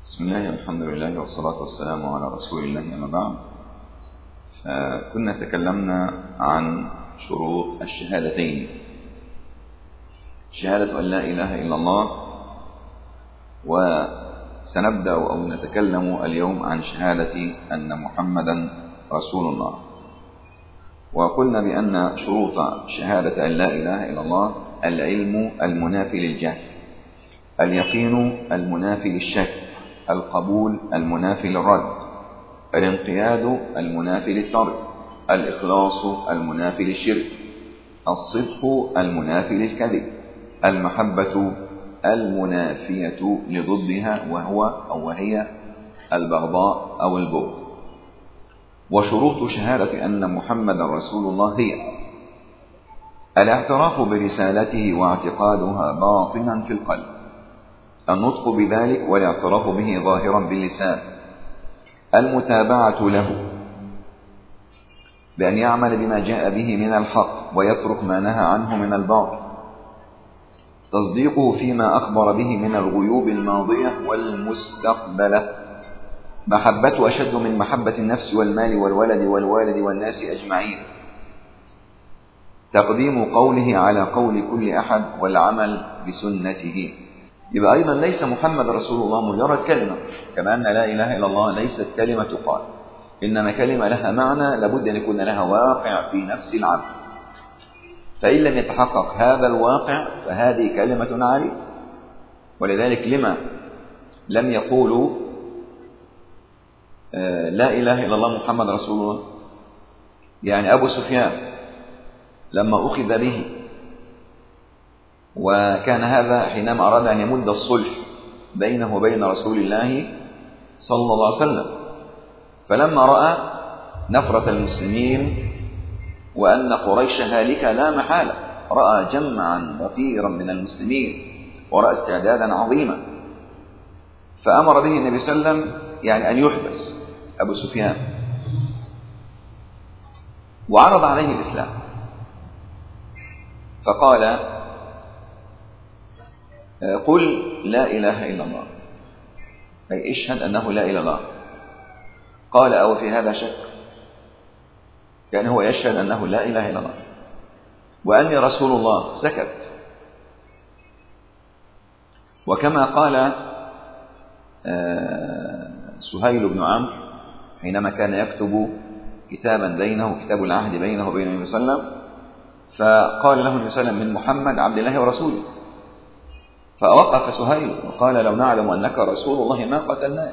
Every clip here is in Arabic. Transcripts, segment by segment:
بسم الله الحمد لله والصلاة والسلام على رسول الله أما بعد. كنا تكلمنا عن شروط الشهادتين، شهادة أن لا إله إلا الله، وسنبدأ أو نتكلم اليوم عن شهادة أن محمدا رسول الله. وقلنا بأن شروط شهادة أن لا إله إلا الله: العلم المنافي للجهل، اليقين المنافي للشك، القبول المنافي للرد، الانقياد المنافي للترك، الإخلاص المنافي للشرك، الصدق المنافي للكذب، المحبة المنافية لضدها وهي البغضاء أو البغض. وشروط شهادة أن محمدا رسول الله هي: الاعتراف برسالته واعتقادها باطنا في القلب، النطق بذلك والاعتراف به ظاهرا باللسان، المتابعة له بأن يعمل بما جاء به من الحق ويترك ما نهى عنه من الباطل، تصديقه فيما أخبر به من الغيوب الماضية والمستقبلة، محبته أشد من محبة النفس والمال والولد والناس أجمعين، تقديم قوله على قول كل أحد والعمل بسنته. يبقى أيضا ليس محمد رسول الله مجرد كلمة، كما أن لا إله إلا الله ليست كلمة تقال، إنما كلمة لها معنى لابد أن يكون لها واقع في نفس العبد. فإن لم يتحقق هذا الواقع فهذه كلمة عالية. ولذلك لما لم يقولوا لا إله إلا الله محمد رسول الله؟ يعني أبو سفيان لما أخذ به، وكان هذا حينما أراد أن يمد الصلح بينه وبين رسول الله صلى الله عليه وسلم، فلما رأى نفرة المسلمين وأن قريش هالكة لا محالة، رأى جمعا غفيرا من المسلمين ورأى استعدادا عظيما، فأمر به النبي صلى الله عليه وسلم يعني أن يحبس أبو سفيان، وعرض عليه الإسلام، فقال: قل لا إله إلا الله، أي اشهد أنه لا إله إلا الله. قال: أو في هذا شك؟ يعني هو يشهد أنه لا إله إلا الله وأني رسول الله. سكت. وكما قال سهيل بن عمرو حينما كان يكتب كتابا بينه، كتاب العهد بينه وبين النبي صلى الله عليه وسلم، فقال له النبي صلى الله عليه وسلم: من محمد عبد الله ورسوله. فوقف سهيل وقال: لو نعلم أنك رسول الله ما قتلناك.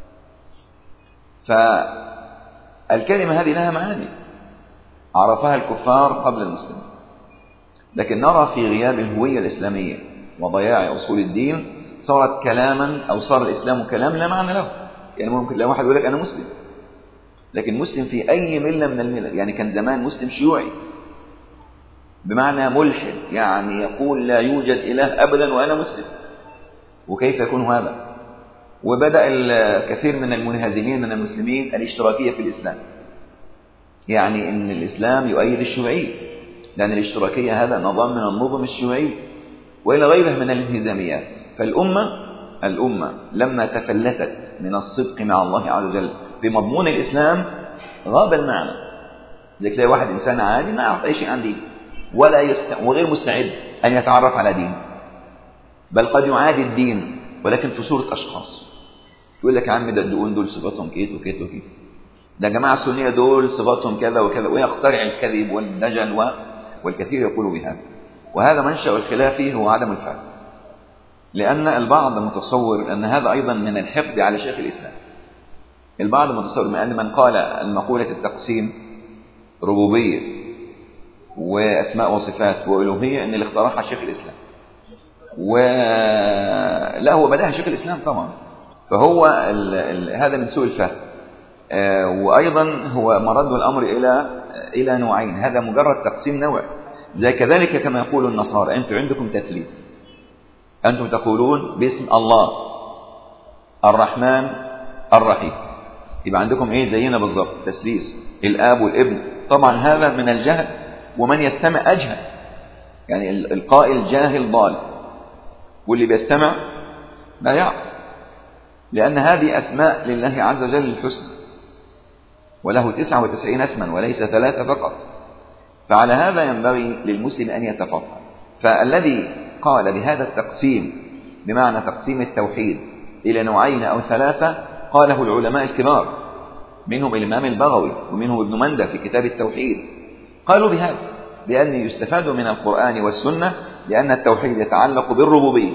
فالكلمة هذه لها معاني عرفها الكفار قبل المسلمين، لكن نرى في غياب الهوية الإسلامية وضياع أصول الدين صارت كلاما، أو صار الإسلام كلام لا معنى له. يعني ممكن لو واحد يقول لك أنا مسلم، لكن مسلم في أي ملة من الملل. يعني كان زمان مسلم شيوعي بمعنى ملحد، يعني يقول لا يوجد إله أبدا وأنا مسلم. وكيف يكون هذا؟ وبدأ الكثير من المنهزمين من المسلمين الاشتراكية في الإسلام، يعني إن الإسلام يؤيد الشيوعية، لأن الاشتراكية هذا نظام من النظم الشيوعية وإلى غيره من الانهزاميات. فالأمة لما تفلتت من الصدق مع الله عز وجل في مضمون الإسلام غاب المعنى. لذلك تلاقي واحد إنسان عادي ما يعرف أي شيء عن دين وغير مستعد أن يتعرف على دين، بل قد يعادي الدين ولكن في صورة أشخاص. يقول لك: يا عم ده الدقون دول صفاتهم كيت وكيت وكيت، ده جماعة السنية دول صفاتهم كذا وكذا، ويخترع الكذب والدجل والكثير يقول بهذا. وهذا منشأ الخلاف فيه هو عدم الفهم، لأن البعض متصور أن هذا أيضا من الحقد على شيخ الإسلام. البعض متصور أن من قال المقولة التقسيم ربوبية وأسماء وصفات وألوهية أن اللي اخترعها شيخ الإسلام، ولا هو بدأها شيخ الإسلام طبعا. فهو هذا من سوء الفهم. وأيضا هو مرد الأمر إلى نوعين، هذا مجرد تقسيم نوع. زي كذلك كما يقول النصارى: أنتم عندكم تثليث، أنتم تقولون باسم الله الرحمن الرحيم، يبقى عندكم إيه زينا بالضبط، تثليث الآب والابن. طبعا هذا من الجهل، ومن يستمع أجهل، يعني القائل جاهل ضال، واللي بيستمع لا يعقل. لأن هذه أسماء لله عز وجل الحسنى، وله 99 اسما وليس 3 فقط. فعلى هذا ينبغي للمسلم أن يتفقه. فالذي قال بهذا التقسيم بمعنى تقسيم التوحيد إلى نوعين أو 3 قاله العلماء الكبار، منهم الإمام البغوي ومنهم ابن مندة في كتاب التوحيد. قالوا بهذا بأن يستفاد من القرآن والسنة لأن التوحيد يتعلق بالربوبية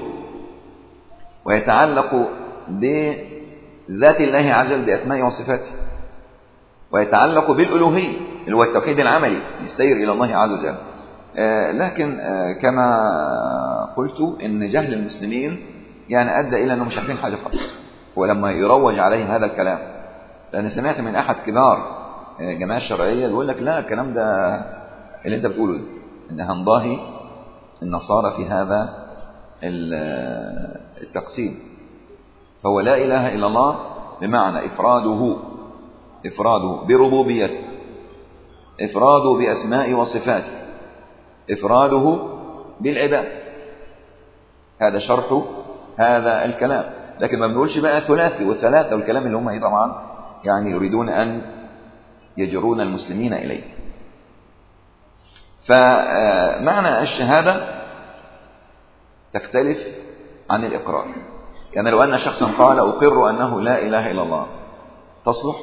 ويتعلق بذات الله عز وجل بأسمائه وصفاته، ويتعلق بالألوهية اللي هو التوحيد العملي للسير إلى الله عز وجل. لكن كما قلت إن جهل المسلمين يعني أدى إلى أنهم مش عارفين حاجة خالص، ولما يروج عليهم هذا الكلام. لأن سمعت من أحد كبار جماعة الشرعية يقول لك لا، الكلام ده اللي أنت بتقوله ده إن هنضاهي النصارى في هذا التقسيم. فهو لا إله إلا الله بمعنى إفراده بربوبيته، إفراده بأسماء وصفاته، إفراده بالعباد. هذا شرح هذا الكلام. لكن ما بنقولش بقى ثلاثي وثلاثة والكلام اللي هم طبعا يعني يريدون أن يجرون المسلمين إليه. فمعنى الشهادة تختلف عن الإقرار. يعني لو أن شخصا قال أقر أنه لا إله إلا الله تصلح؟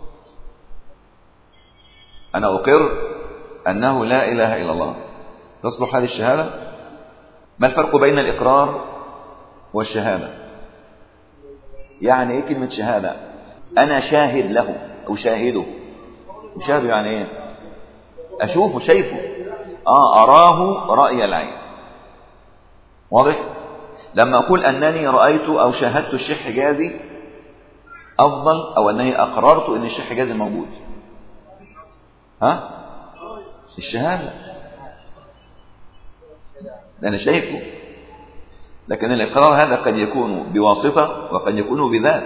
أنا أقر أنه لا إله إلا الله تصلح هذه الشهادة؟ ما الفرق بين الإقرار والشهادة؟ يعني إيه كلمة شهادة؟ أنا شاهد له أو شاهده. شاهده يعني إيه؟ أشوفه شايفه، أراه رأي العين. واضح؟ لما أقول أنني رأيت أو شاهدت الشيخ حجازي أفضل أو أنني أقررت أن الشيخ حجازي موجود. الشهادة أنا شايفه. لكن الإقرار هذا قد يكون بواسطة وقد يكون بذات.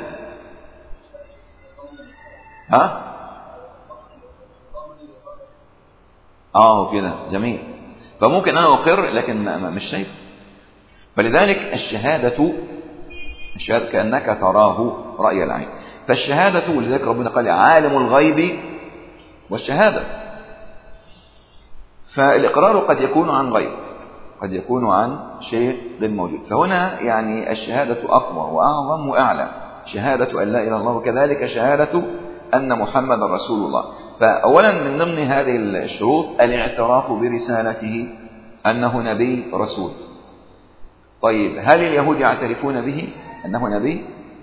كده جميل. فممكن أنا أقر لكن مش شايف. فلذلك الشهادة كأنك تراه رأي العين. فالشهادة ولذلك ربنا قال عالم الغيب والشهادة. فالإقرار قد يكون عن غيب، قد يكون عن شيء غير موجود. فهنا يعني الشهادة أقوى وأعظم وأعلى، شهادة أن لا إله إلا الله، وكذلك شهادة أن محمد رسول الله. فأولا من ضمن هذه الشروط الاعتراف برسالته، أنه نبي رسول. طيب هل اليهود يعترفون به أنه نبي؟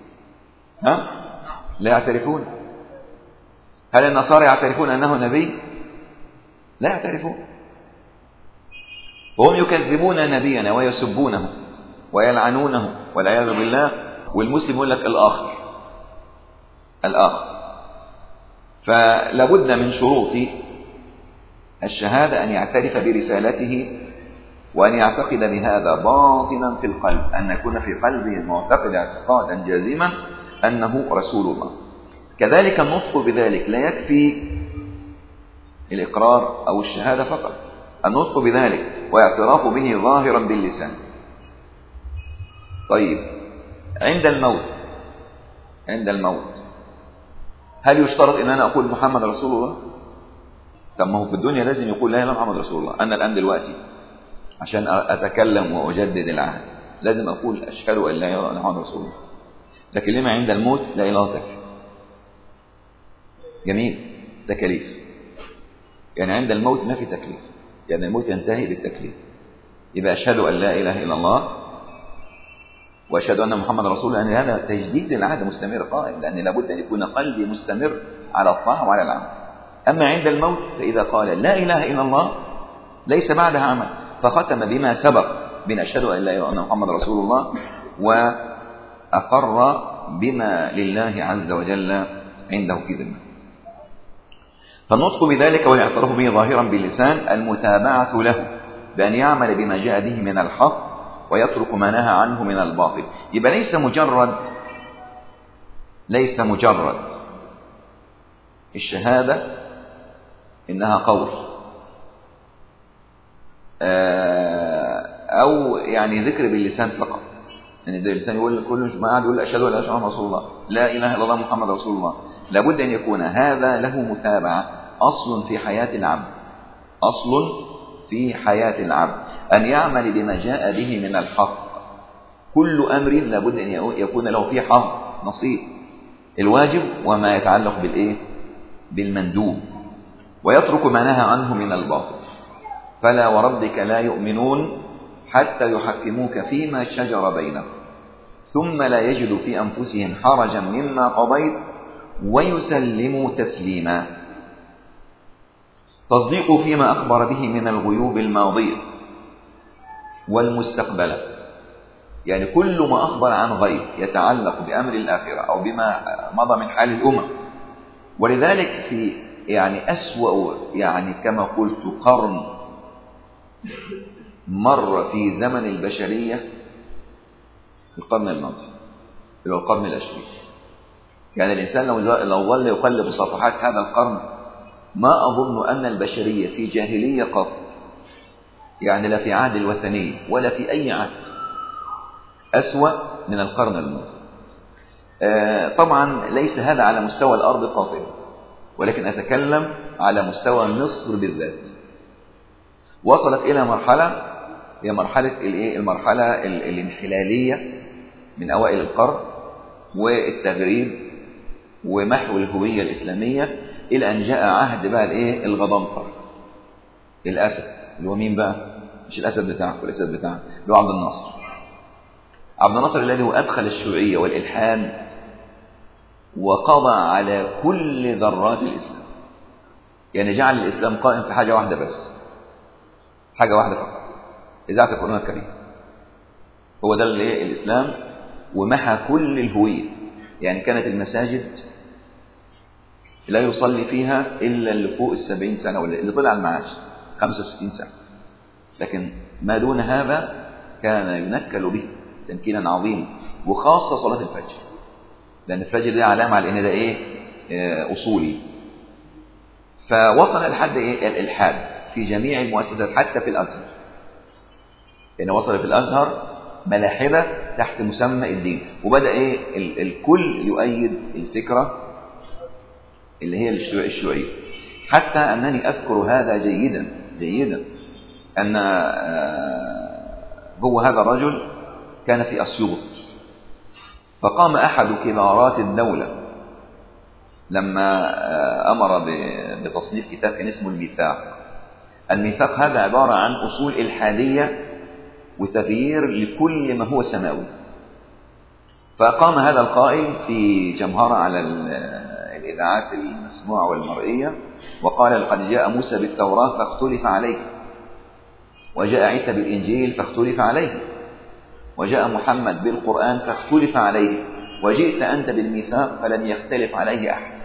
لا يعترفون. هل النصارى يعترفون أنه نبي؟ لا يعترفون. وهم يكذبون نبينا ويسبونه ويلعنونه والعياذ بالله. والمسلم يقول لك الآخر. فلابد من شروط الشهادة أن يعترف برسالته وأن يعتقد بهذا باطنا في القلب، أن يكون في قلبه المعتقد اعتقادا جازما أنه رسول الله. كذلك النطق بذلك لا يكفي الإقرار أو الشهادة فقط، النطق بذلك واعتراف به ظاهرا باللسان. طيب عند الموت هل يشترط ان انا اقول محمد رسول الله؟ طب ما هو في الدنيا لازم يقول لا اله الا محمد رسول الله. انا الان دلوقتي عشان اتكلم واجدد العهد لازم اقول اشهد ان لا اله الا محمد رسول الله. لكن لما عند الموت لا اله الا الله تكفي. جميل، تكليف. يعني عند الموت ما في تكليف، يعني الموت ينتهي بالتكليف. يبقى اشهد ان لا اله الا الله وأشهد أن محمد رسول الله، لأن هذا تجديد للعهد مستمر قائم، لأن لابد أن يكون قلبي مستمر على الطاعة وعلى العمل. أما عند الموت فإذا قال لا إله إلا الله ليس بعدها عمل، فختم بما سبق من أشهد أن لا إله إلا الله محمد رسول الله، وأقر بما لله عز وجل عنده في ذمته. فالنطق بذلك والاعتراف به ظاهرا باللسان، المتابعة له بأن يعمل بما جاء به من الحق ويترك ما نهى عنه من الباطل. يبقى ليس مجرد الشهادة إنها قول أو يعني ذكر باللسان فقط، يعني ده الإنسان يقول كل ما قاعد يقول أشهد أن لا إله إلا الله رسول الله، لا إله إلا الله محمد رسول الله، لابد أن يكون هذا له متابعة، أصل في حياة العبد، أصل في حياة العبد أن يعمل بما جاء به من الحق. كل أمر لابد أن يكون له فيه حظ نصيب، الواجب وما يتعلق بالإيه؟ بالمندوب، ويترك ما نهى عنه من الباطل. فلا وربك لا يؤمنون حتى يحكموك فيما شجر بينهم ثم لا يجدوا في أنفسهم حرجا مما قضيت ويسلموا تسليما. تصديق فيما أخبر به من الغيوب الماضية والمستقبلة، يعني كل ما أخبر عن غيب يتعلق بأمر الآخرة أو بما مضى من حال الأمم. ولذلك في يعني أسوأ يعني كما قلت قرن مر في زمن البشرية القرن الماضي، اللي هو القرن العشرين. يعني الإنسان لو ظل يقلب صفحات هذا القرن ما أظن أن البشرية في جاهلية قط، يعني لا في عهد الوثنية ولا في أي عهد، أسوأ من القرن الماضي. طبعا ليس هذا على مستوى الأرض قاطبة، ولكن أتكلم على مستوى مصر بالذات. وصلت إلى مرحلة هي المرحلة الانحلالية من أوائل القرن، والتغريب ومحو الهوية الإسلامية، إلى أن جاء عهد بقى الغضنفر، الأسد، اللي هو مين بقى؟ مش الأسد بتاعك والأسد بتاعك، اللي هو عبد الناصر. عبد الناصر الذي هو أدخل الشيوعية والإلحاد وقضى على كل ذرات الإسلام، يعني جعل الإسلام قائم في حاجة واحدة بس، حاجة واحدة فقط، إذاعة القرآن الكريم. هو ده الإسلام، ومحى كل الهوية. يعني كانت المساجد لا يصلي فيها إلا اللي فوق 70 سنة، ولا اللي طلع المعاش 65 سنة، لكن ما دون هذا كان ينكل به تنكيلا عظيما، وخاصة صلاة الفجر، لأن الفجر دي علامة على إن ده أصولي. فوصل لحد الإلحاد في جميع المؤسسات، حتى في الأزهر. يعني وصل في الأزهر ملاحدة تحت مسمى الدين، وبدأ الكل يؤيد الفكرة اللي هي الشيوعية. حتى أنني أذكر هذا جيدا أن هو هذا الرجل كان في أسيوط، فقام أحد كبارات الدولة لما أمر بتصنيف كتاب كان اسمه الميثاق. الميثاق هذا عبارة عن أصول إلحادية وتغيير لكل ما هو سماوي. فقام هذا القائل في جمهرة على الإذاعات المسموعة والمرئية وقال: لقد جاء موسى بالتوراة فاختلف عليه، وجاء عيسى بالإنجيل فاختلف عليه، وجاء محمد بالقرآن فاختلف عليه، وجئت أنت بالميثاق فلم يختلف عليه أحد.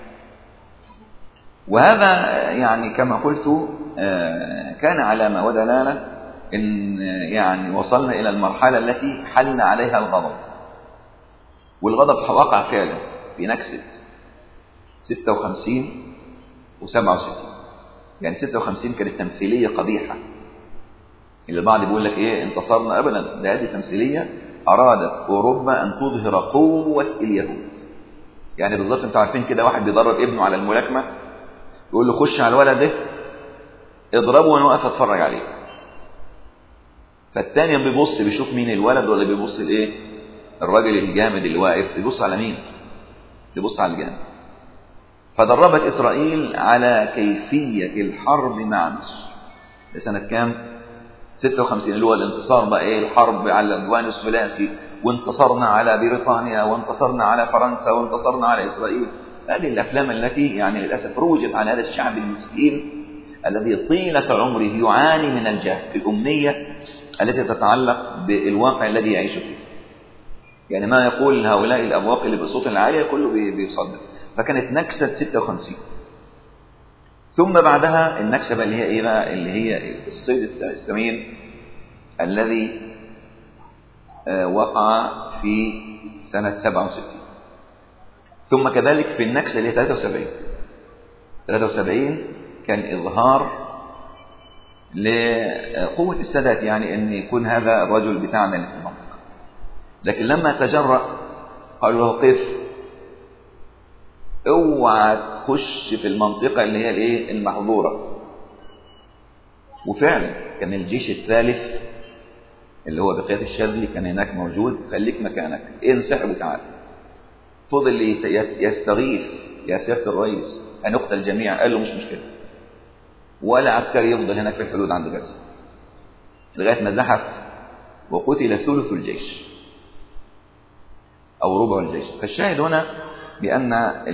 وهذا يعني كما قلت كان علامة ودلالة إن يعني وصلنا إلى المرحلة التي حل عليها الغضب، والغضب وقع فعلا في نكسة 56 و67. يعني 56 كانت تمثيلية قبيحة، اللي البعض بيقول لك انتصرنا. أبدا، ده هذه تمثيلية أرادت أوروبا أن تظهر قوة اليهود. يعني بالضبط انتوا عارفين كده، واحد بيدرب ابنه على الملاكمة يقول له خش على الولد ده اضربه وانا واقف اتفرج عليه. فالتاني بيبص بيشوف مين الولد، ولا بيبص الراجل الجامد اللي واقف، بيبص على مين؟ بيبص على الجامد. فدربت إسرائيل على كيفية الحرب مع مصر. ده سنة كام؟ 56، اللي هو الانتصار بقى الحرب على العدوان الثلاثي، وانتصرنا على بريطانيا، وانتصرنا على فرنسا، وانتصرنا على إسرائيل. هذه الأفلام التي يعني للأسف روجت على هذا الشعب المسكين الذي طيلة عمره يعاني من الجهل، الأمية التي تتعلق بالواقع الذي يعيش فيه. يعني ما يقول هؤلاء الأبواق اللي بصوت العالية كله بيصدق. فكانت نكسة 56. ثم بعدها النكسة اللي هي بقى اللي هي الصيد الثمين الذي وقع في سنة 67. ثم كذلك في النكسة اللي هي 73 كان إظهار لقوة السادات، يعني أن يكون هذا الرجل بتاعنا اللي في المنطقة. لكن لما تجرأ قالوا له قف، اوعى تخش في المنطقة اللي هي الايه المحظورة. وفعلا كان الجيش الثالث اللي هو بقية الشاذلي كان هناك موجود، خليك مكانك، انسحب وتعال. فضل يستغيث، يا سيادة الرئيس هنقتل جميعا، قال له مش مشكلة، ولا عسكري يفضل هناك في الحدود عند غزة، لغاية ما زحف وقتل ثلث الجيش أو ربع الجيش. فالشاهد هنا بأن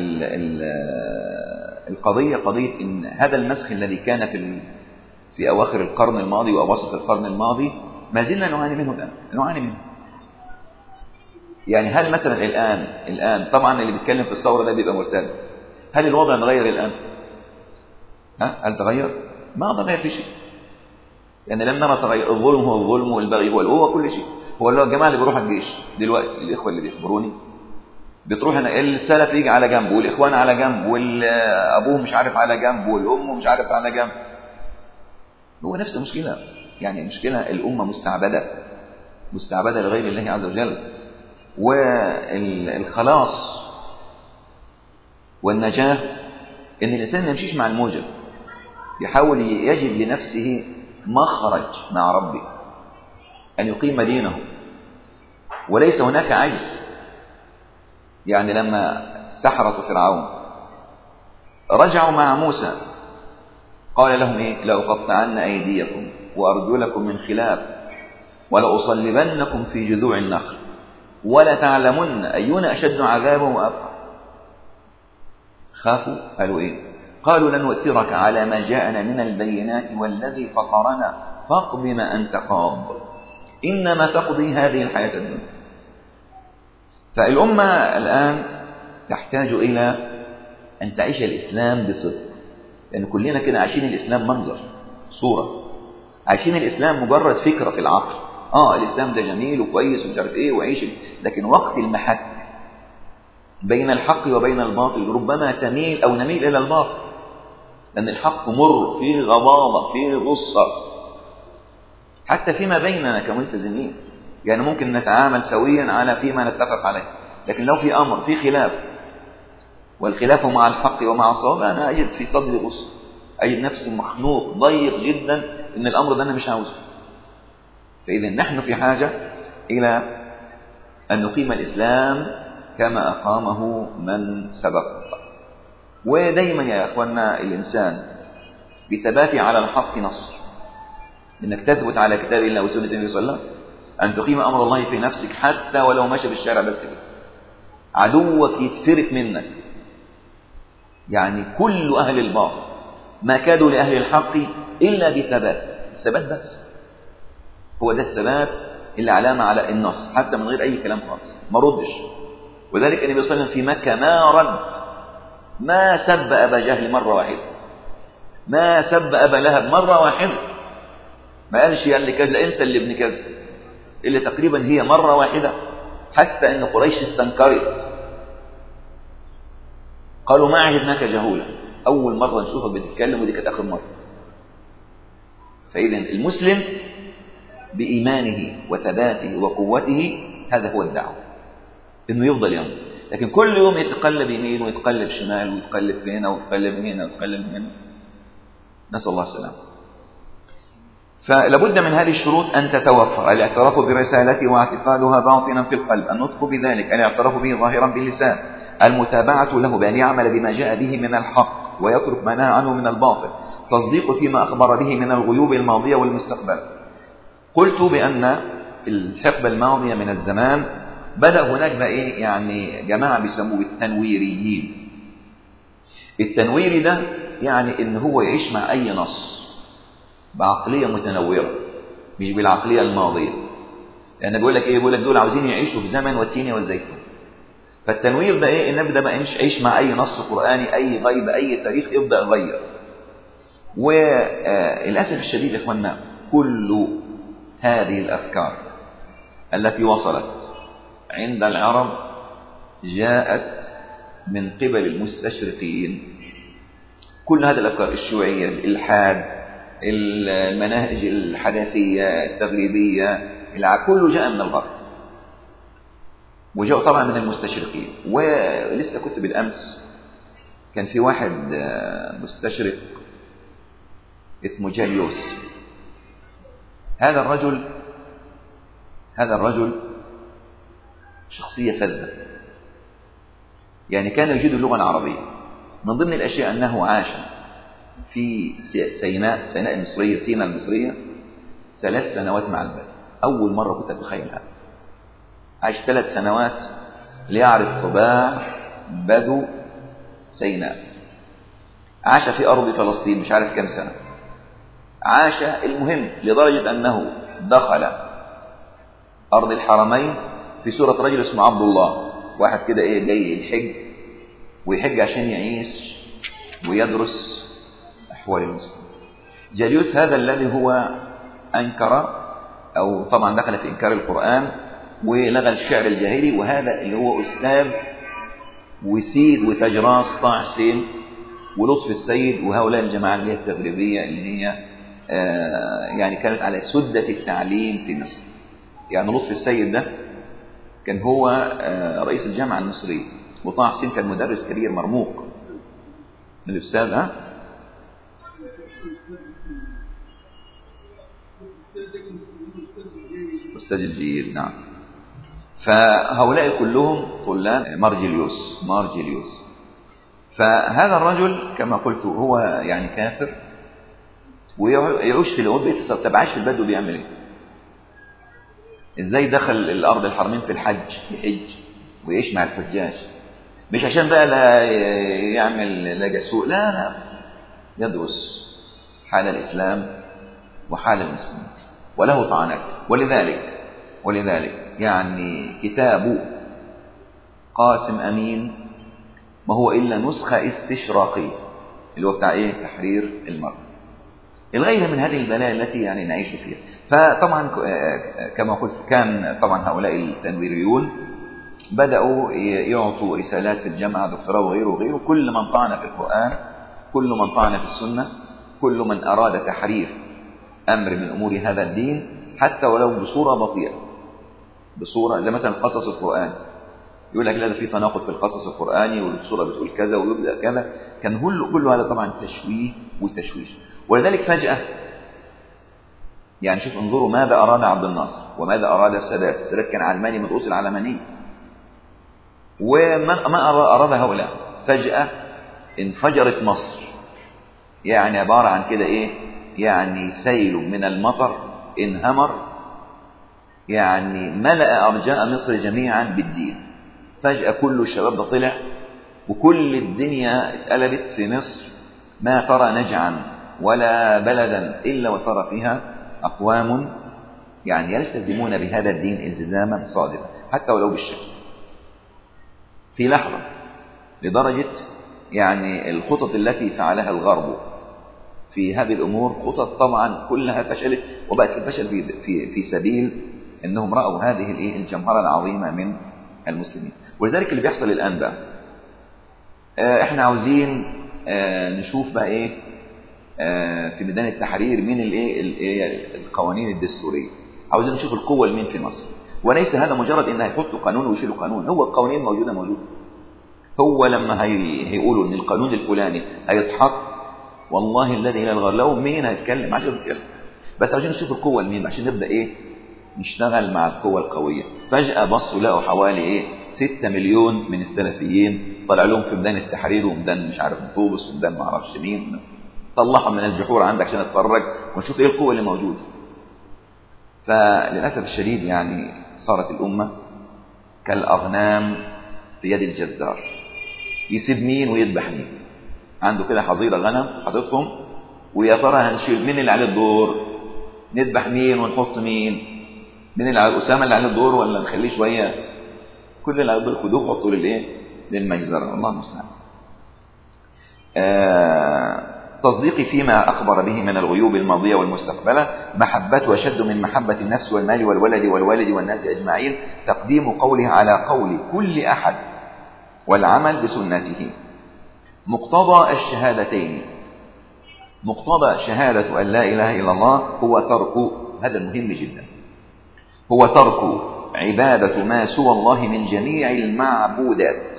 القضية قضية إن هذا المسخ الذي كان في أواخر القرن الماضي وأواسط القرن الماضي ما زلنا نعاني منه الآن، نعاني منه. يعني هل مثلا الآن طبعا اللي بيتكلم في الثورة ده بيبقى مرتد، هل الوضع تغير الآن؟ هل تغير؟ ما تغير في شيء. يعني لم نرى تغير، الظلم هو الظلم والبغي هو كل شيء. هو اللي هو الجماعة اللي بيروح الجيش دلوقتي، الإخوة اللي بيخبروني بتروح هنا، السلف يجي على جنب والإخوان على جنب والأبوه مش عارف على جنب والأم مش عارف على جنب. هو نفس المشكلة، يعني مشكلة الأمة مستعبدة لغير الله عز وجل. والخلاص والنجاة إن الإنسان ما يمشيش مع الموجة، يحاول يجد لنفسه مخرج مع ربه، أن يقيم دينه، وليس هناك عجز. يعني لما سحرة فرعون رجعوا مع موسى قال لهم إيه؟ لأقطعن أيديكم وأرجلكم من خلاف ولأصلبنكم في جذوع النخل ولتعلمن أينا أشد عذابا وأبقى. خافوا، قالوا إيه؟ قالوا لن نؤثرك على ما جاءنا من البينات والذي فطرنا فاقض ما أنت قاض إنما تقضي هذه الحياة الدنيا. فالأمة الآن تحتاج إلى أن تعيش الإسلام بصدق، لأن كلنا كده عايشين الإسلام منظر صورة، عايشين الإسلام مجرد فكرة في العقل. الإسلام ده جميل وكويس ومش عارف إيه وعيش، لكن وقت المحك بين الحق وبين الباطل ربما تميل أو نميل إلى الباطل، لأن الحق مر، فيه غضاضة، فيه غصة، حتى فيما بيننا كملتزمين. يعني ممكن نتعامل سويا على فيما نتفق عليه، لكن لو في أمر في خلاف، والخلاف مع الحق ومع الصواب، أنا أجد في صدري غصة، أجد نفسي مخنوق ضيق جدا إن الأمر ده أنا مش عاوزه. فإذا نحن في حاجة إلى أن نقيم الإسلام كما أقامه من سبق. ودايما يا أخوانا الإنسان بثبات على الحق نصر، إنك تثبت على كتاب الله وسنة النبي صلى الله عليه وسلم، أن تقيم أمر الله في نفسك حتى ولو مشى في الشارع بس كده، عدوك يتفرت منك. يعني كل أهل الباطل ما كادوا لأهل الحق إلا بثبات بس. هو ده الثبات اللي علامة على النصر، حتى من غير أي كلام خالص، ما ردش. وذلك النبي صلى الله عليه وسلم في مكة ما رد، ما سب أبا جهل مرة واحدة، ما سب أبا لهب مرة واحدة، ما قالش يا اللي كذا أنت اللي ابن كذا، اللي تقريبا هي مرة واحدة، حتى أن قريش استنكرت، قالوا ما عهدناك جهولا، أول مرة نشوفك بتتكلم ودي كانت آخر مرة. فإذا المسلم بإيمانه وثباته وقوته هذا هو الدعوة، إنه يفضل يوم، لكن كل يوم يتقلب يمين ويتقلب شمال ويتقلب هنا ويتقلب هنا ويتقلب هنا، نسأل الله السلامة. فلابد من هذه الشروط أن تتوفر: الاعتراف برسالته واعتقادها باطنا في القلب، النطق بذلك، الاعتراف به ظاهرا باللسان، المتابعة له بأن يعمل بما جاء به من الحق ويترك ما نهى عنه من الباطل، تصديق فيما أخبر به من الغيوب الماضية والمستقبل. قلت بأن في الحقبة الماضية من الزمان بدأ هناك بقى يعني جماعة بيسموه التنويريين. التنويري ده يعني إن هو يعيش مع أي نص بعقلية متنورة، مش بالعقلية الماضية. لأن بيقول لك بيقول لك دول عاوزين يعيشوا في زمن والتين والزيتون. فالتنوير ده إن نبدأ بقى نعيش مع أي نص قرآني، أي غيب، أي تاريخ، يبدأ يغير. وللأسف الشديد يا إخواننا كل هذه الأفكار التي وصلت عند العرب جاءت من قبل المستشرقين. كل هذه الأفكار الشيوعية، الإلحاد، المناهج الحداثية التغريبية، كله جاء من الغرب. وجاءوا طبعا من المستشرقين. ولسه كنت بالأمس كان في واحد مستشرق اسمه جاليوس. هذا الرجل شخصية فذة، يعني كان يجيد اللغة العربية. من ضمن الأشياء أنه عاش في سيناء المصرية، سيناء المصرية 3 سنوات مع البدو. أول مرة كنت أتخيل هذا. عاش 3 سنوات ليعرف طباع بدو سيناء. عاش في أرض فلسطين مش عارف كم سنة. عاش المهم لدرجة أنه دخل أرض الحرمين في صورة رجل اسمه عبد الله، واحد كده جاي ويحج عشان يعيش ويدرس أحوال المسلمين. جاليوس هذا الذي هو أنكر، أو طبعا دخل في إنكار القرآن ولغى الشعر الجاهلي، وهذا اللي هو أستاذ وسيد وتاج راس طه حسين ولطفي السيد وهؤلاء الجماعة اللي هي التغريبية اللي هي يعني كانت على سدة التعليم في مصر. يعني لطفي السيد ده كان هو رئيس الجامعة المصرية، وطه حسين كان مدرس كبير مرموق من الأستاذ أستاذ الجيل. نعم. فهؤلاء كلهم طلاب مارجليوس. فهذا الرجل كما قلت هو يعني كافر ويعيش في البيت. طب عايش في البدو بيعمل ايه؟ ازاي دخل الارض الحرمين في الحج يحج ويعيش مع الحجاج؟ مش عشان بقى لا يعمل لا جسوء، لا يدرس حال الاسلام وحال المسلمين وله طعنات. ولذلك يعني كتاب قاسم أمين ما هو إلا نسخة استشراقية اللي هو بتاع تحرير المرأة. الغاية من هذه البلاء التي يعني نعيش فيها. فطبعا كما قلت كان طبعا هؤلاء التنويريون بدأوا يعطوا رسالات في الجامعة، دكتوراه وغيره. كل من طعن في القرآن، كل من طعن في السنة، كل من أراد تحريف أمر من أمور هذا الدين حتى ولو بصورة بطيئة، بصورة زي مثلا قصص القرآن، يقول لك لا ده في تناقض في القصص القرآني والصورة بتقول كذا ويبدأ كذا. كان كل هذا طبعا تشويه وتشويش. ولذلك فجأة يعني شوف انظروا ماذا أراد عبد الناصر وماذا أراد السادات. السادات كان علماني من رؤوس العلمانية، وما أراد هؤلاء. فجأة انفجرت مصر، يعني عبارة عن كده يعني سيل من المطر انهمر، يعني ملأ أرجاء مصر جميعا بالدين. فجأة كل الشباب ده طلع وكل الدنيا اتقلبت في مصر. ما ترى نجعا ولا بلدا إلا وترى فيها أقوام يعني يلتزمون بهذا الدين التزاما صادقا حتى ولو بالشكل في لحظة. لدرجة يعني الخطط التي فعلها الغرب في هذه الأمور خطط طبعا كلها فشلت، وبقت الفشل في سبيل أنهم رأوا هذه الجمهرة العظيمة من المسلمين. ولذلك اللي بيحصل الآن بقى احنا عاوزين نشوف بقى في ميدان التحرير من القوانين الدستورية. عاوزين نشوف القوة لمين في مصر، وليس هذا مجرد ان هيحطوا قانون ويشيلوا قانون. هو القوانين موجودة. هو لما هيقولوا ان القانون الفلاني هيتحط، والله الذي لا الغر له مين هيتكلم عشان يتكلم. بس عاوزين نشوف القوة لمين عشان نبدأ نشتغل مع القوة القوية. فجأة بصوا لقوا حوالي 6 مليون من السلفيين طلع لهم في ميدان التحرير وميدان مش عارف طوبس وميدان ما اعرفش مين. طلعهم من الجحور عندك عشان نتفرج ونشوف القوة اللي موجودة. فللأسف الشديد يعني صارت الأمة كالأغنام في يد الجزار، يسيب مين ويذبح مين. عنده كده حظيرة غنم حاططهم، ويا ترى هنشيل مين اللي عليه الدور، نذبح مين ونحط مين اللي على أسامة اللي عليه الدور، ولا نخليه شوية كل اللي عليه الدور خدوه وحطوا للمجزرة. الله المستعان. تصديقي فيما أخبر به من الغيوب الماضية والمستقبلة، محبته أشد من محبة النفس والمال والولد والوالد والناس أجمعين، تقديم قوله على قول كل أحد والعمل بسنته. مقتضى الشهادتين، مقتضى شهادة أن لا إله إلا الله هو ترك، هذا مهم جدا، هو ترك عبادة ما سوى الله من جميع المعبودات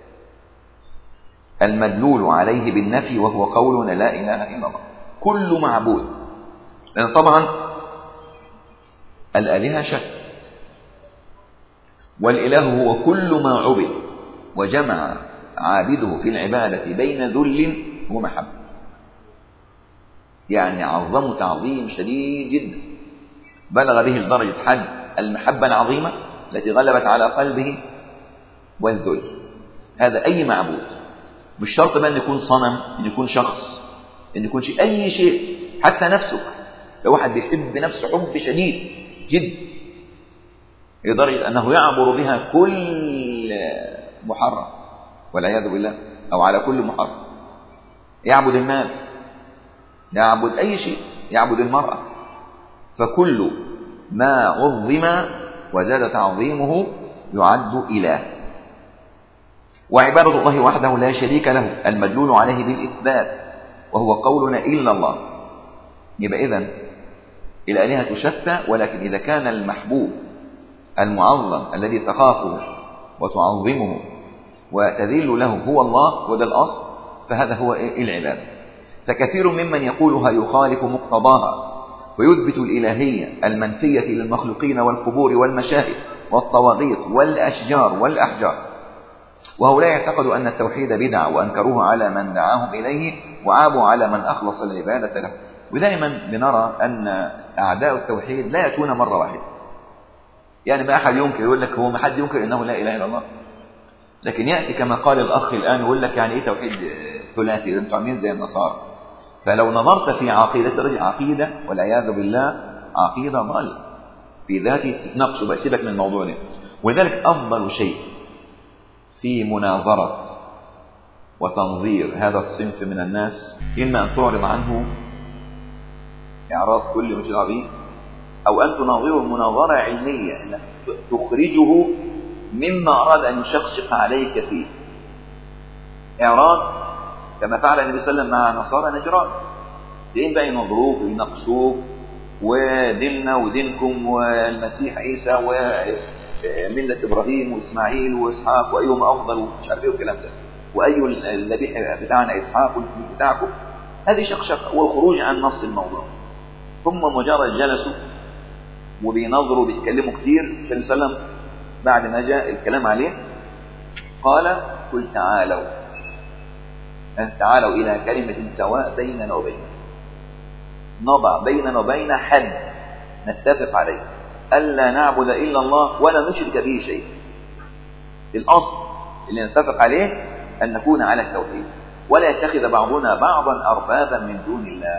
المدلول عليه بالنفي، وهو قولنا لا إله إلا الله. كل معبود، لأن طبعا الآلهة شتى، والإله هو كل ما عبد، وجمع عابده في العبادة بين ذل ومحبة، يعني عظمه تعظيم شديد جدا، بلغ به لدرجة حد المحبة العظيمة التي غلبت على قلبه والذل. هذا أي معبود، مش شرط بأن يكون صنم، أن يكون شخص، أن يكون شيء، أي شيء، حتى نفسك. لو واحد بيحب نفسه حب شديد جدا لدرجة أنه يعبر بها كل محرم والعياذ بالله، أو على كل محرم، يعبد المال، يعبد أي شيء، يعبد المرأة، فكل ما عظم وزاد تعظيمه يعد إله. وعبادة الله وحده لا شريك له المدلول عليه بالإثبات، وهو قولنا إلا الله. يبقى إذن الآلهة شتى، ولكن إذا كان المحبوب المعظم الذي تخافه وتعظمه وتذل له هو الله، وده الأصل، فهذا هو العبادة. فكثير ممن يقولها يخالف مقتضاها ويثبت الإلهية المنفية للمخلوقين والقبور والمشاهد والطواغيت والأشجار والأحجار، وهؤلاء يعتقدوا أن التوحيد بدعة، وأنكروه على من دعاهم إليه، وعابوا على من أخلص العبادة له. ودائما بنرى أن أعداء التوحيد لا يأتون مرة واحدة، يعني ما أحد ينكر، يقول لك هو ما حد ينكر إنه لا إله إلا الله، لكن يأتي كما قال الأخ الآن يقول لك يعني إيه توحيد ثلاثي، ده أنتم عاملين زي النصارى. فلو نظرت في عقيدة الرجل، عقيدة والعياذ بالله عقيدة ضالة في ذاته، تتناقشوا بقى، سيبك من الموضوع ده. ولذلك أفضل شيء في مناظرة وتنظير هذا الصنف من الناس إما أن تعرض عنه إعراض كل مش عظيم، أو أن تناظره مناظرة علمية، أنك تخرجه مما أراد أن يشقشق عليك فيه. إعراض كما فعل النبي صلى الله عليه وسلم مع نصارى نجران، دين بقى ينظروك ويناقشوك، وديننا ودينكم والمسيح عيسى وملة إبراهيم وإسماعيل وإسحاق وأيهما أفضل ومش عارف إيه والكلام ده، وأي الذبيح بتاعنا إسحاق والذبيح بتاعكم. هذه شقشقة والخروج عن نص الموضوع. ثم مجرد جلسوا وبينظروا بيتكلموا كتير، النبي صلى الله عليه وسلم بعد ما جاء الكلام عليه قال: قل تعالوا إلى كلمة سواء بيننا وبينكم، نضع بيننا وبين حد نتفق عليه، ألا نعبد إلا الله ولا نشرك به شيء. الأصل اللي نتفق عليه أن نكون على التوحيد، ولا يتخذ بعضنا بعضا أربابا من دون الله.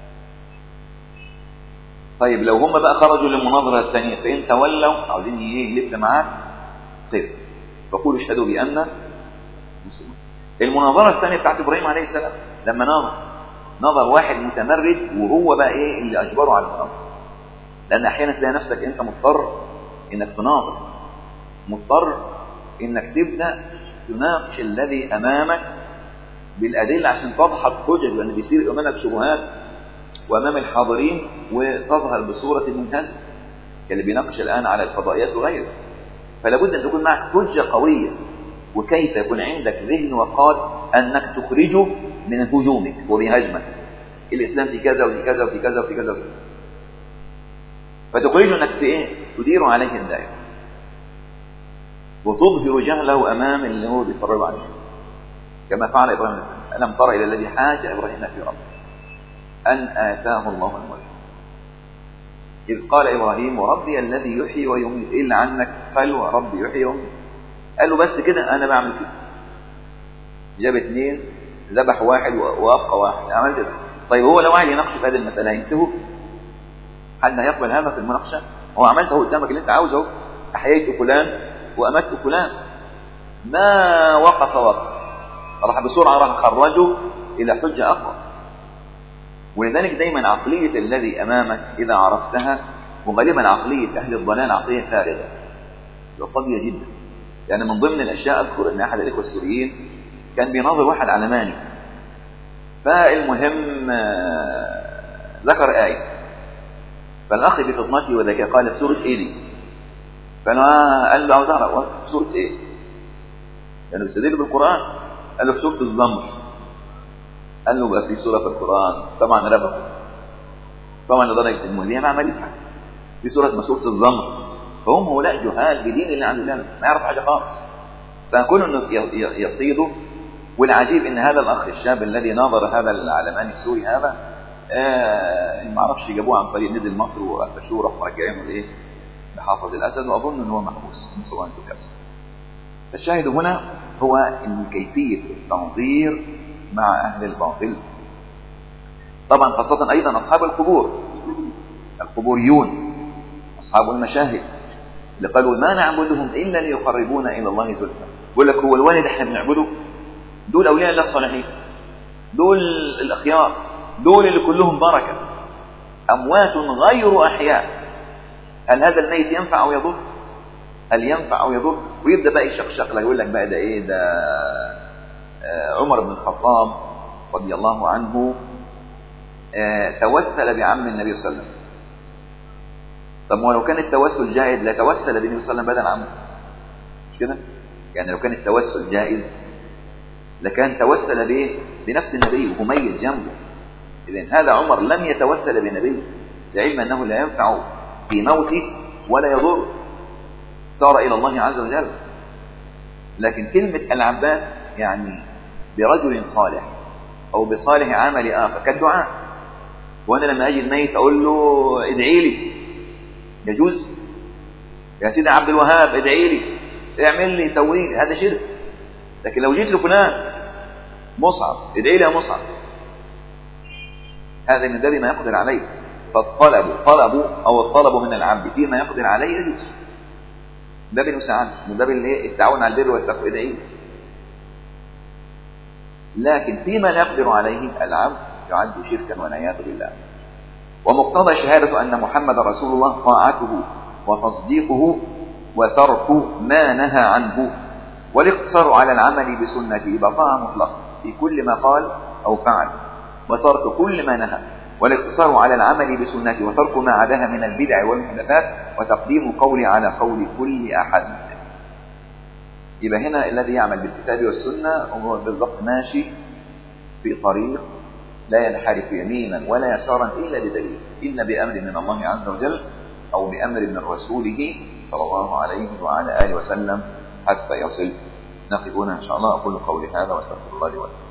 طيب لو هم بقى خرجوا للمناظرة الثانية، فإن تولوا عاوزين يلف معاك، طيب فقولوا اشهدوا بأننا مسلمون. المناظرة الثانية بتاعت إبراهيم عليه السلام، لما نظر واحد متمرد، وهو بقى إيه اللي أجبره على المناظرة. لأن أحيانا تلاقي نفسك أنت مضطر إنك تناظر، مضطر إنك تبدأ تناقش الذي أمامك بالأدلة عشان تضحط حجج، لأن بيصير أمامك شبهات وأمام الحاضرين وتظهر بصورة منهزة اللي بيناقش الآن على الفضائيات وغيره. فلا بد أن تكون معك حجة قوية، وكيف يكون عندك ذهن وقال أنك تخرجه من هجومك وبهجمك. الإسلام في كذا وفي كذا وفي كذا وفي كذا، فتخرجه أنك تدير عليه الدائرة وتظهر جهله أمام اللي هو بيفرض عليه، كما فعل إبراهيم عليه السلام. ألم تر إلى الذي حاج إبراهيم في ربه أن آتاه الله الملك إذ قال إبراهيم ربي الذي يحيي ويميت. إلا عنك قال ربي يحيي ويميت، قال له بس كده أنا بعمل كده. جاب 2 ذبح 1 وأبقى 1، عمل كده. طيب هو لو قاعد يناقش في هذه المسألة هينتهوا؟ حد هيقبل هذا في المناقشة؟ هو عملته قدامك اللي أنت عاوزه، أحييت فلان وأمت فلان، ما وقف راح بسرعة راح خرجه إلى حجة أقوى. ولذلك دايما عقلية الذي أمامك إذا عرفتها، وغالبا عقلية أهل الضلال عقلية فارغة وفاضية جدا. يعني من ضمن الأشياء أذكر أن أحد الإخوة السوريين كان بيناظر واحد علماني، فالمهم ذكر آية، فالأخ بفطنته وذكاء قال في سورة إيه دي؟ قال له عاوز اعرف سوره ايه؟ لانه استدل بالقران. قال له في سوره الزمر. قال له بقى في سوره في القران طبعا ربط طبعا لدرجه الموليه ما عملت حاجه في سوره اسمها سوره الزمر. فهم هؤلاء جهال بدين الله عز وجل ما يعرف حاجه خالص. فكون انه يصيدوا. والعجيب ان هذا الاخ الشاب الذي ناظر هذا العلماني السوري هذا ما اعرفش جابوه عن طريق نزل مصر وقفشوه راح مرجعينه لايه؟ لحافظ الاسد، واظن ان هو محبوس من صوانته كذا. فالشاهد هنا هو ان كيفيه التنظير مع اهل الباطل. طبعا خاصه ايضا اصحاب القبور، القبوريون، اصحاب المشاهد اللي قالوا ما نعبدهم الا ليقربونا الى الله زلفى. بيقول لك هو الوالد احنا بنعبده؟ دول اولياء الله الصالحين، دول الاخيار، دول اللي كلهم بركه، اموات غير احياء. هل هذا الميت ينفع او يضر؟ هل ينفع او يضر؟ ويبدا بقى يشقشق لك، يقول لك بقى ده ايه؟ ده عمر بن الخطاب رضي الله عنه توسل بعم النبي صلى الله عليه وسلم. طب ولو كان التوسل جائز لتوسل بالنبي صلى الله عليه وسلم بدل عمه، مش كده؟ يعني لو كان التوسل جائز لكان توسل به بنفس النبي وهو ميت جنبه. إذن هذا عمر لم يتوسل بنبيه لعلم أنه لا ينفع في موته ولا يضر، صار إلى الله عز وجل. لكن كلمة العباس يعني برجل صالح أو بصالح عمل آخر كالدعاء. وأنا لما أجي الميت أقول له ادعي لي، يجوز؟ يا سيدي عبد الوهاب ادعي لي، اعمل لي سوي لي، هذا شرك. لكن لو جيت لفلان مصعب ادعي لي يا مصعب، هذا من باب ما يقدر عليه. فالطلب من العبد فيما يقدر عليه يجوز، من باب المساعدة، من باب التعاون على البر والتقوى، ادعي. لكن فيما لا يقدر عليه العبد يعد شركا والعياذ بالله. ومقتضى شهادة أن محمد رسول الله طاعته وتصديقه وترك ما نهى عنه، والاقتصار على العمل بسنته بطاعة مطلقة في كل ما قال أو فعل، وترك كل ما نهى، والاقتصار على العمل بسنته وترك ما عداها من البدع والمحدثات، وتقديم قولي على قول كل أحد. يبقى هنا الذي يعمل بالكتاب والسنة هو بالضبط ماشي في طريق لا ينحرف يمينا ولا يسارا إلا بدليل، إلا بأمر من الله عز وجل أو بأمر من رسوله صلى الله عليه وعلى آله وسلم حتى يصل. نقف هنا إن شاء الله. أقول قولي هذا وأستغفر الله لي ولكم.